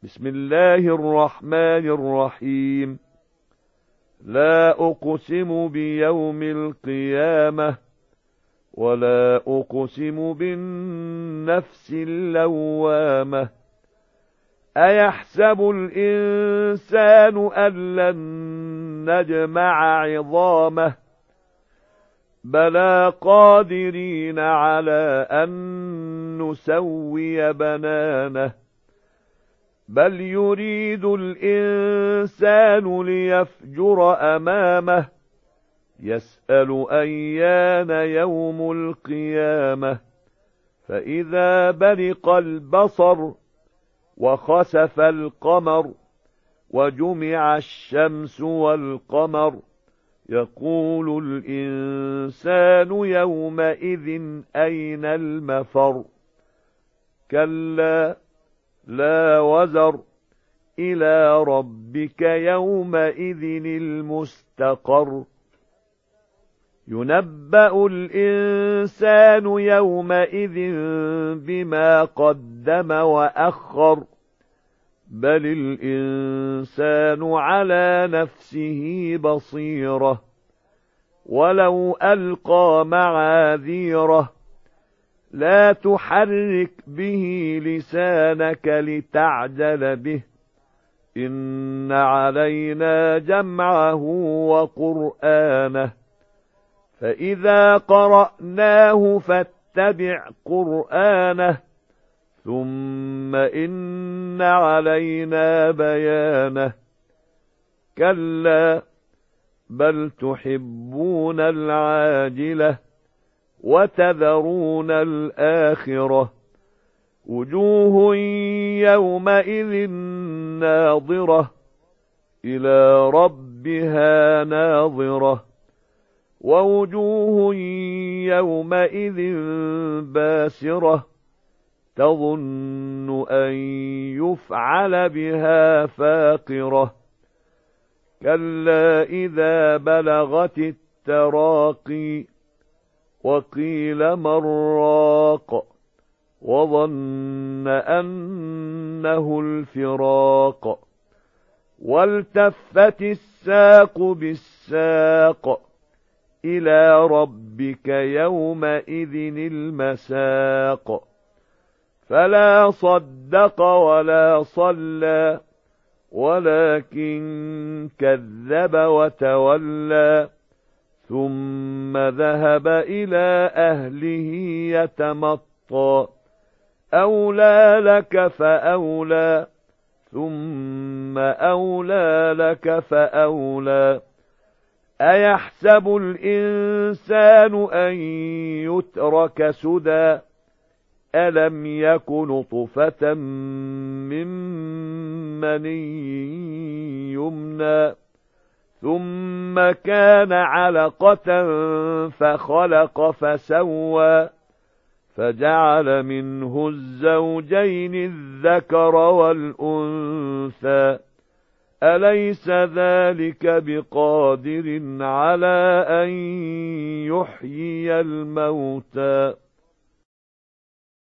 بسم الله الرحمن الرحيم. لا أقسم بيوم القيامة ولا أقسم بالنفس اللوامة. أيحسب الإنسان أن لن نجمع عظامه بلى قادرين على أن نسوي بنانه بل يريد الإنسان ليفجر أمامه يسأل أيان يوم القيامة فإذا برق البصر وخسف القمر وجمع الشمس والقمر يقول الإنسان يومئذ أين المفر كلا لا وزر إلى ربك يومئذ المستقر ينبأ الإنسان يومئذ بما قدم وأخر بل الإنسان على نفسه بصيرة ولو ألقى معاذيره لا تحرك به لسانك لتعجل به إن علينا جمعه وقرآنه فإذا قرأناه فاتبع قرآنه ثم إن علينا بيانه كلا بل تحبون العاجلة وتذرون الآخرة وجوه يومئذ ناظرة إلى ربها ناظرة ووجوه يومئذ باسرة تظن أن يفعل بها فاقرة كلا إذا بلغت التراقي وقيل من راق وظن أنه الفراق والتفت الساق بالساق إلى ربك يومئذ المساق فلا صدق ولا صلى ولكن كذب وتولى ثم ذهب إلى أهله يتمطى أولى لك فأولى ثم أولى لك فأولى أيحسب الإنسان أن يترك سدى ألم يك نطفة من مني يمنى ثم كان علقة فخلق فسوى فجعل منه الزوجين الذكر والأنثى أليس ذلك بقادر على أن يحيي الموتى